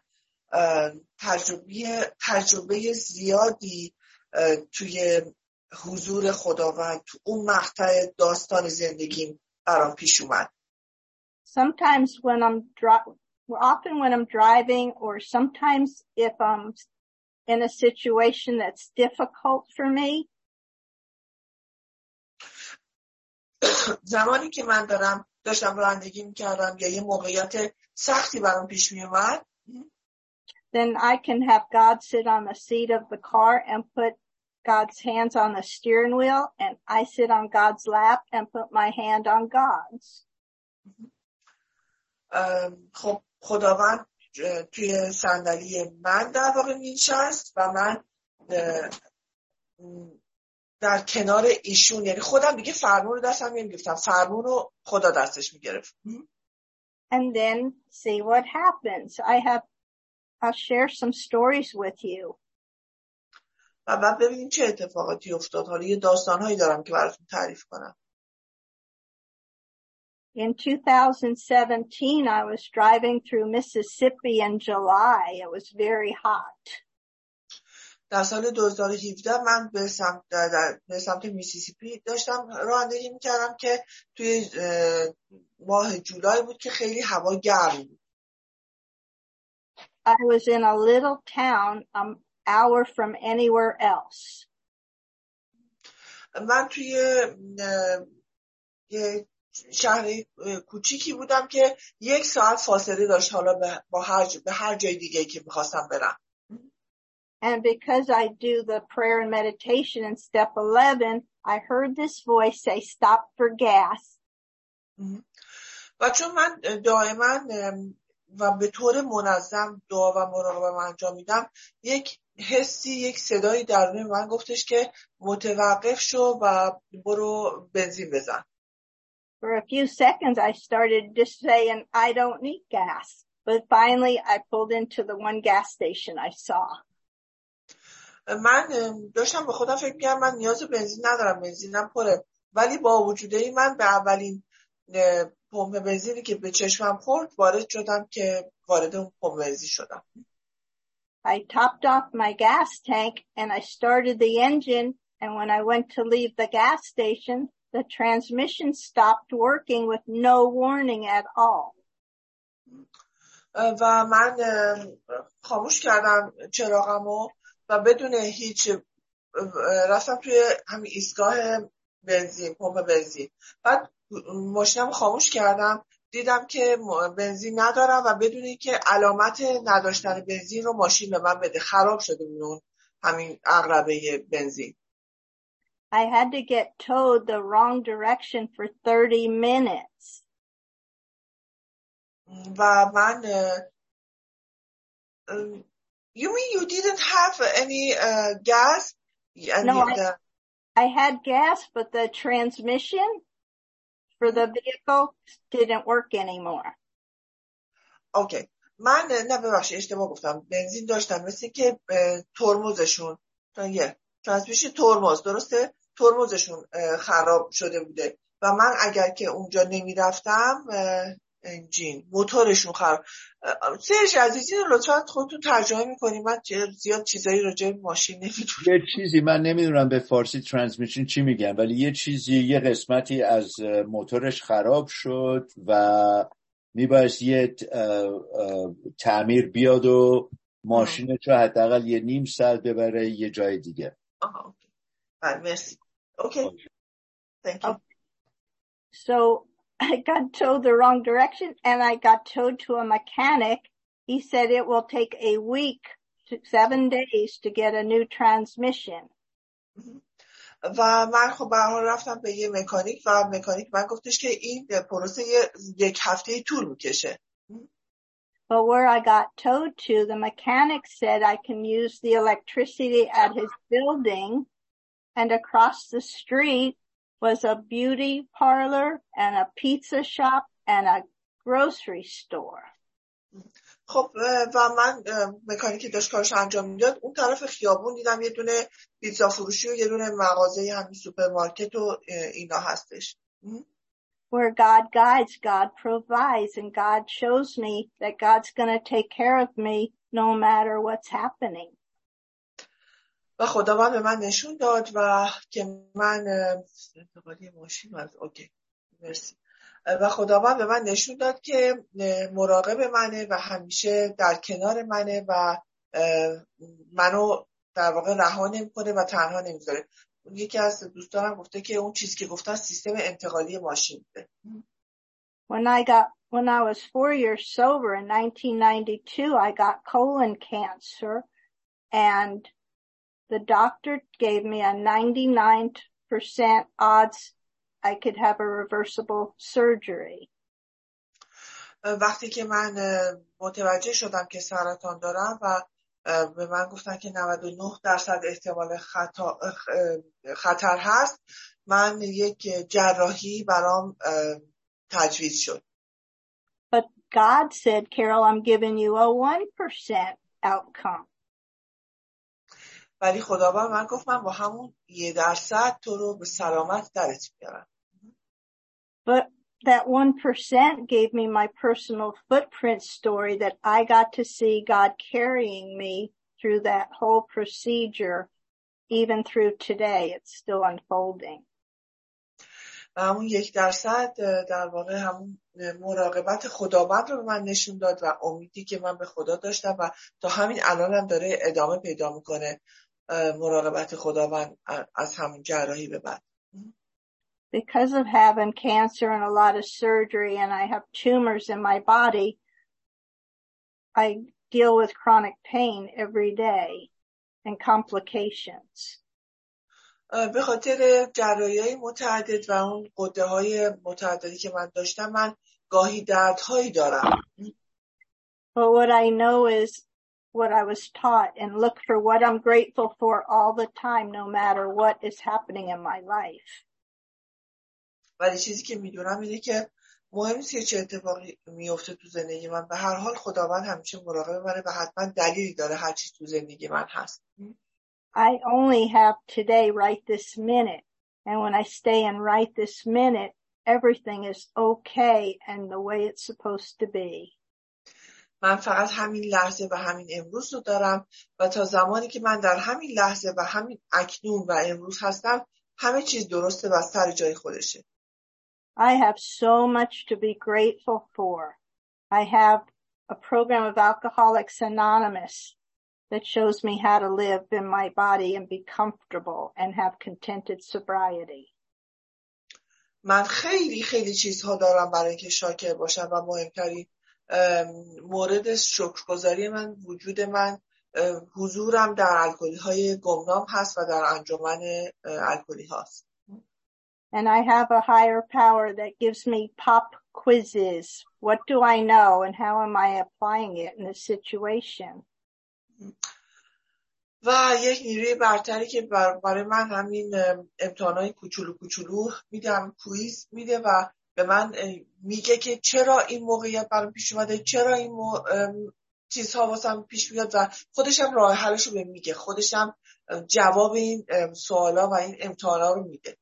تجربه زیادی توی حضور خداوند تو اون مقطع داستان زندگیم برام پیش اومد. Sometimes often when I'm driving, or sometimes if I'm in a situation that's difficult for me. زمانی که من داشتم رانندگی میکردم یا یه موقعیت سختی برام پیش می اومد، then I can have God sit on the seat of the car and put God's hands on the steering wheel, and I sit on God's lap and put my hand on God's. خب خداوند توی صندلی من در واقع میشست و من در کنار ایشون، یعنی خودم دیگه فرمون رو دستم نمیگرفتم، فرمون رو خدا دستش میگرفت. And then see what happens. I'll share some stories with you. و بعد ببینیم چه اتفاقاتی افتاد. حالا یه داستانهایی دارم که براتون تعریف کنم. In 2017, I was driving through Mississippi in July. It was very hot. در سال 2017 من به سمت میسیسیپی داشتم رانندگی میکردم که توی ماه جولای بود که خیلی هوا گرم بود. I was in a little town an hour from anywhere else. من توی یه شهر کوچیکی بودم که 1 ساعت فاصله داشت حالا به هر جای دیگه که میخواستم برم. And because I do the prayer and meditation in step 11, I heard this voice say, stop for gas. و چون من دائما و به طور منظم دعا و مراقبه انجام میدم، یک صدایی درون من گفتش که متوقف شو و برو بنزین بزن. For a few seconds, I started just saying, I don't need gas. But finally, I pulled into the one gas station I saw. من داشتم به خودم فکر می‌کردم من نیاز به بنزین ندارم، بنزینم پره. ولی با وجود این من به اولین پمپ بنزینی که به چشمم خورد وارد شدم که وارد اون پمپ بنزین شدم. I topped off my gas tank and I started the engine, and when I went to leave the gas station, the transmission stopped working with no warning at all. و من خاموش کردم چراغمو و بدون هیچ رفتم توی همین ایستگاه بنزین، پمپ بنزین. بعد ماشینم خاموش کردم، دیدم که بنزین ندارم و بدون اینکه علامت نداشتن بنزین رو ماشین به من بده. خراب شده بود همین عقربه بنزین. I had to get towed the wrong direction for 30 minutes. و من you mean you didn't have any gas? No, I had gas, but the transmission for the vehicle didn't work anymore. Okay. من ببخشید اشتباه گفتم. بنزین داشتم، مثل که ترمزشون ترانسمیشن ترمز، درسته؟ ترمزشون خراب شده بوده و من اگر که اونجا نمی رفتم انجین موتورشون خراب. سرش عزیزی لطفا خودتون ترجمه میکنیم، من زیاد چیزایی راجع به ماشین نمیدونم. یه چیزی من نمیدونم به فارسی ترانسمیشن چی میگن، ولی یه قسمتی از موتورش خراب شد و میبایست یه تعمیر بیاد و ماشینش رو حداقل یه نیم ساعت ببره یه جای دیگه. اوکی. بله مرسی. اوکی. Thank you. So I got towed the wrong direction and I got towed to a mechanic. He said it will take a week to 7 days to get a new transmission. و من خب به هر حال رفتم به یه مکانیک و مکانیک من گفتش که این پروسه 1 هفته طول میکشه. But where I got towed to, the mechanic said I can use the electricity at his building, and across the street was a beauty parlor and a pizza shop and a grocery store. خب و من مکانیکی داشت کارش انجام میداد، اون طرف خیابون دیدم یه دونه پیتزا فروشی و یه دونه مغازه همین سوپرمارکت و اینا هستش. Where God guides, God provides, and God shows me that God's going to take care of me no matter what's happening. و خداوند به من نشون داد و که من مرسی. و خداوند به من نشون داد که مراقب منه و همیشه در کنار منه و منو در واقع رها نمی‌کنه و تنها نمیذاره. یکی از دوستانم گفته که اون چیزی که گفتن سیستم انتقالی ماشین بوده. When I was 4 years sober in 1992, I got colon cancer, and the doctor gave me a 99% odds I could have a reversible surgery. وقتی که من متوجه شدم که سرطان دارم و به من گفتن که 99% احتمال خطر هست، من یک جراحی برام تجویز شد. But God said, Carol, I'm giving you a 1% outcome. ولی خداوند من گفت من با همون 1% تو رو به سلامت درت میارم. But that 1% gave me my personal footprint story that I got to see God carrying me through that whole procedure, even through today. It's still unfolding. و همون 1% در واقع همون مراقبت خداوند رو به من نشون داد و امیدی که من به خدا داشتم و تا همین الانم داره ادامه پیدا میکنه مراقبت خداوند از همون جراحی به بعد. Because of having cancer and a lot of surgery and I have tumors in my body, I deal with chronic pain every day and complications. به خاطر جراحی‌های متعدد و اون غده‌های متعددی که من داشتم من گاهی دردهایی دارم. But what I know is what I was taught and look for what I'm grateful for all the time, no matter what is happening in my life. ولی چیزی که میدونم اینه که مهم نیست چه اتفاقی میفته تو زندگی من، به هر حال خداوند همیشه مراقب منه و حتما دلیلی داره هر چیز تو زندگی من هست. I only have today right this minute, and when I stay in right this minute, everything is okay and the way it's supposed to be. من فقط همین لحظه و همین امروز رو دارم و تا زمانی که من در همین لحظه و همین اکنون و امروز هستم همه چیز درسته و سر جای خودشه. I have so much to be grateful for. I have a program of Alcoholics Anonymous that shows me how to live in my body and be comfortable and have contented sobriety. من خیلی خیلی چیزها دارم برای اینکه شاکر باشم و مهمترین مورد شکرگزاری من وجود من حضورم در الکلی های گمنام هست و در انجمن الکلی هاست. And I have a higher power that gives me pop quizzes. What do I know and how am I applying it in a situation? و یک نیروی برتری که برای من همین امتحانات کوچولو میدم، کویز میده و به من میگه که چرا این موقعیت برام پیش اومده، چرا این چیزها واسم پیش میاد و خودشم راه حلشو به میگه، خودشم جواب این سوالا و این امتحانا رو میده.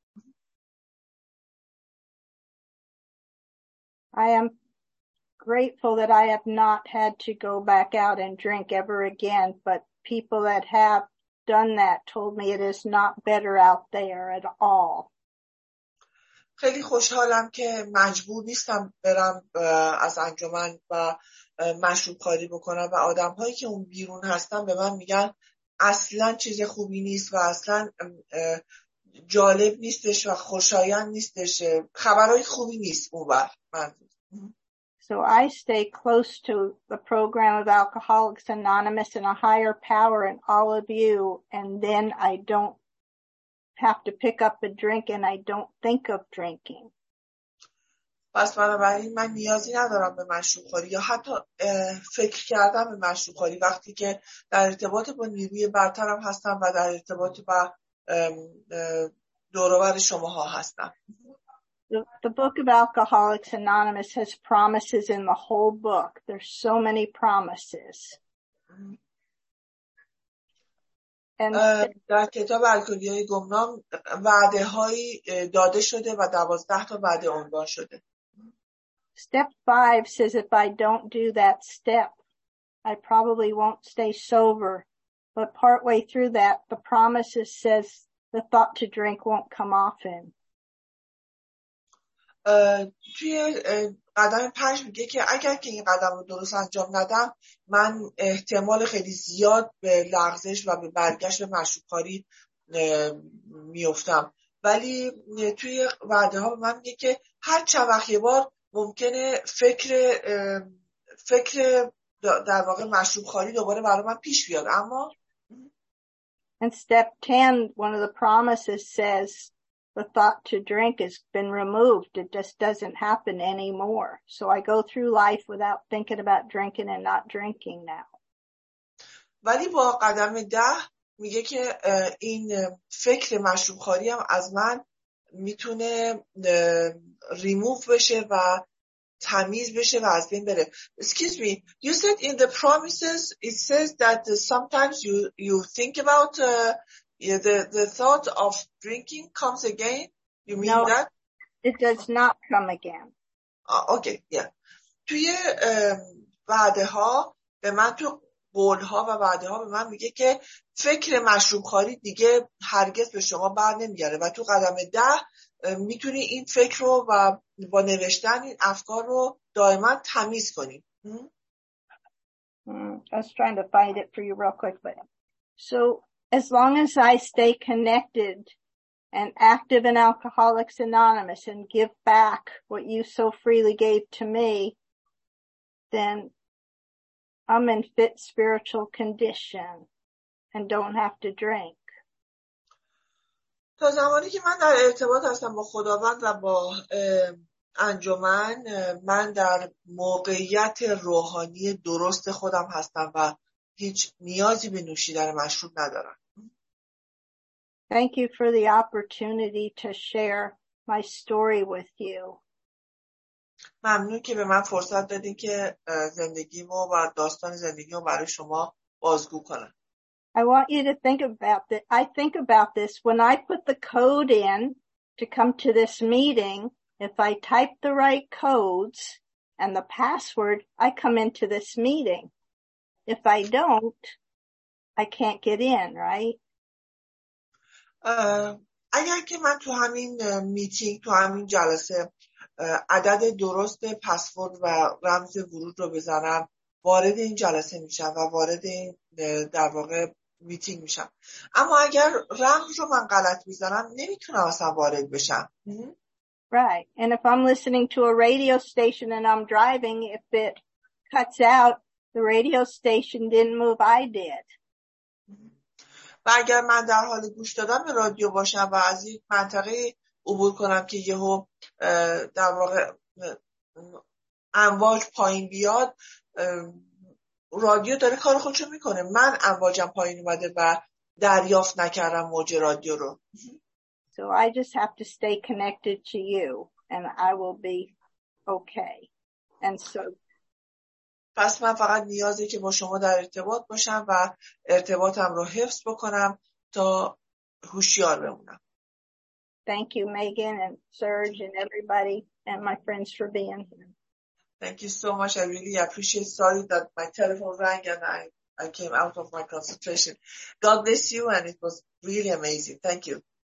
I am grateful that I have not had to go back out and drink ever again, but people that have done that told me it is not better out there at all. خیلی خوشحالم که مجبور نیستم برم از انجمن و مشروب خواری بکنم و آدم هایی که اون بیرون هستن به من میگن اصلا چیز خوبی نیست و اصلا جالب نیستش و خوشایند نیستش، خبرهای خوبی نیست اون وقت. So I stay close to the program of Alcoholics Anonymous and a higher power in all of you, and then I don't have to pick up a drink and I don't think of drinking. پس بنابراین من نیازی ندارم به مشروب خواری یا حتی فکر کردم به مشروب خواری وقتی که در ارتباط با نیروی برترم هستم و در ارتباط با دور و بر شماها هستم. The book of Alcoholics Anonymous has promises in the whole book. There's so many promises. در کتاب الکلیای گمنام وعده هایی داده شده و 12 تا وعده عنوان شده. Step 5 says if I don't do that step, I probably won't stay sober. But partway through that, the promises says the thought to drink won't come often. توی قدم 5 میگه که اگر که این قدم رو درست انجام ندم من احتمال خیلی زیاد به لغزش و به برگشت به مشروب خواری میافتم، ولی توی وعده ها به من میگه که هر چند وقت یه بار ممکنه فکر در واقع مشروب خواری دوباره برای من پیش بیاد. اما in step 10 one of the promises says the thought to drink has been removed. It just doesn't happen anymore. So I go through life without thinking about drinking and not drinking now. ولی با قدم 10 میگه که این فکر مشروب خواری هم از من میتونه ریموو بشه و تمیز بشه و از بین بره. Excuse me, you said in the promises it says that sometimes you think about the thought of drinking comes again. You mean no, that? It does not come again. اوکی توی وعده ها به من، تو قول ها و وعده ها به من میگه که فکر مشروب خواری دیگه هرگز به شما بر نمیگرده و تو قدم 10 میتونی این فکر رو و با نوشتن این افکار رو دائما تمیز کنی. I was trying to find it for you real quick, but so as long as I stay connected and active in Alcoholics Anonymous and give back what you so freely gave to me, then I'm in fit spiritual condition and don't have to drink. تا زمانی که من در ارتباط هستم با خداوند و با انجمن، من در موقعیت روحانی درست خودم هستم و هیچ نیازی به نوشیدن مشروب ندارم. Thank you for the opportunity to share my story with you. ممنون که به من فرصت دادین که زندگیمو و داستان زندگیمو برای شما بازگو کنم. I want you to think about that. I think about this when I put the code in to come to this meeting. If I type the right codes and the password, I come into this meeting. If I don't, I can't get in, right? اگر که من تو همین میتینگ، تو همین جلسه عدد درست پسورد و رمز ورود رو بزنم، وارد این جلسه میشم و وارد این در واقع میتینگ میشم. اما اگر رمز رو من غلط میزنم نمیتونم اصلا وارد بشم. Right. And if I'm listening to a radio station and I'm driving, if it cuts out, the radio station didn't move, I did. و اگر من در حال گوش دادن به رادیو باشم و از این منطقه عبور کنم که یهو در واقع امواج پایین بیاد، رادیو داره کار خودشو میکنه. من امواجم پایین اومده و دریافت نکردم موج رادیو رو. So I just have to stay connected to you and I will be okay. And so پس من فقط نیازه که با شما در ارتباط باشم و ارتباطم رو حفظ بکنم تا هوشیار بمونم. Thank you, Megan and Serge and everybody and my friends for being here. Thank you so much. I really appreciate. Sorry that my telephone rang and I came out of my concentration. God bless you and it was really amazing. Thank you.